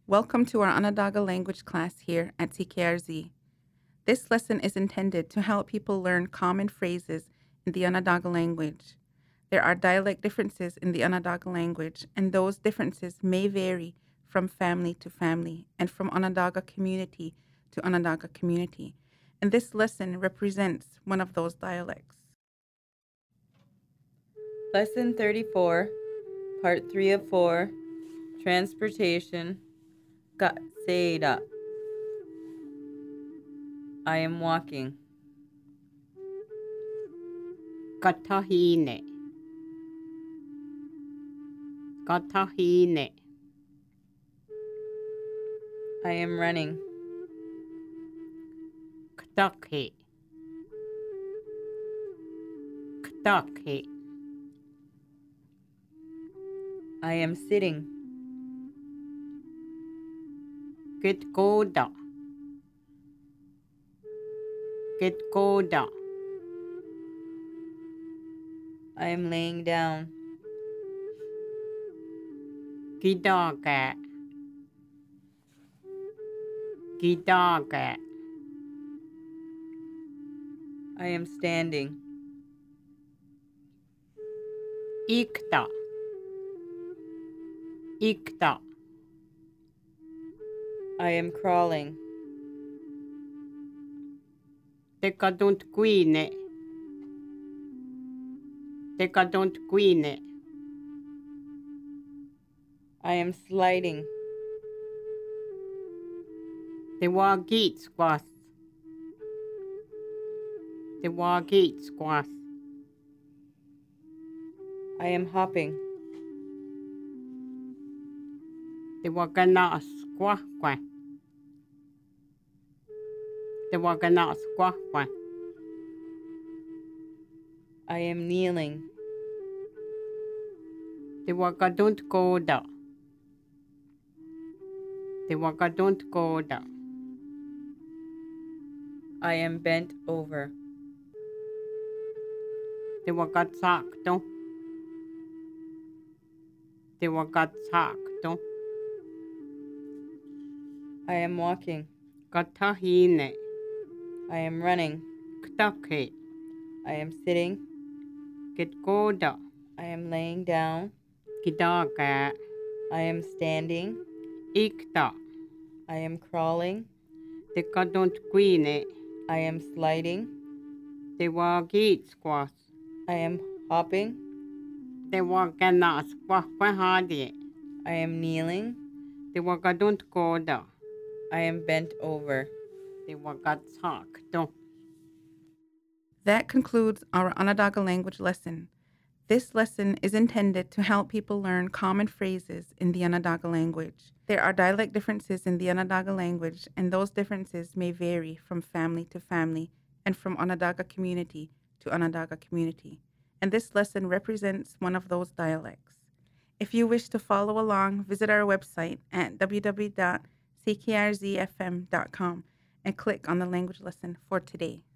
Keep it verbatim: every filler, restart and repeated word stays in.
Welcome to our Onondaga language class here at C K R Z. This lesson is intended to help people learn common phrases in the Onondaga language. There are dialect differences in the Onondaga language, and those differences may vary from family to family and from Onondaga community to Onondaga community. And this lesson represents one of those dialects. Lesson thirty-four, Part three of four, Transportation, Kaseida. I am walking. Katahine. Katahine. I am running. Ktaki. Ktaki. I am sitting. Kitkoda. Kitkoda. I am laying down. Kidaka. Kidaka. I am standing. Ikta. Ikta. I am crawling. Tekadunt guine. Tekadunt guine. I am sliding. Te wagit squas. Te wagit squas. I am hopping. Te wakana squaqua. Te wakana squaqua. I am kneeling. Te wakadunt koda. Te wakadunt koda. I am bent over. Te wakatsakto. Te wakatsakto. I am walking. Katahine. I am running. Ktake. I am sitting. Kitkoda. I am laying down. Kidaka. I am standing. Ikta. I am crawling. Te kadunt guine. I am sliding. Te wagit squas. I am hopping. Te wakana squaqua hadi. I am kneeling. Te wakadunt koda. I am bent over. Te wakatsakto. That concludes our Onondaga language lesson. This lesson is intended to help people learn common phrases in the Onondaga language. There are dialect differences in the Onondaga language, and those differences may vary from family to family and from Onondaga community to Onondaga community. And this lesson represents one of those dialects. If you wish to follow along, visit our website at w w w dot c k r z f m dot com and click on the language lesson for today.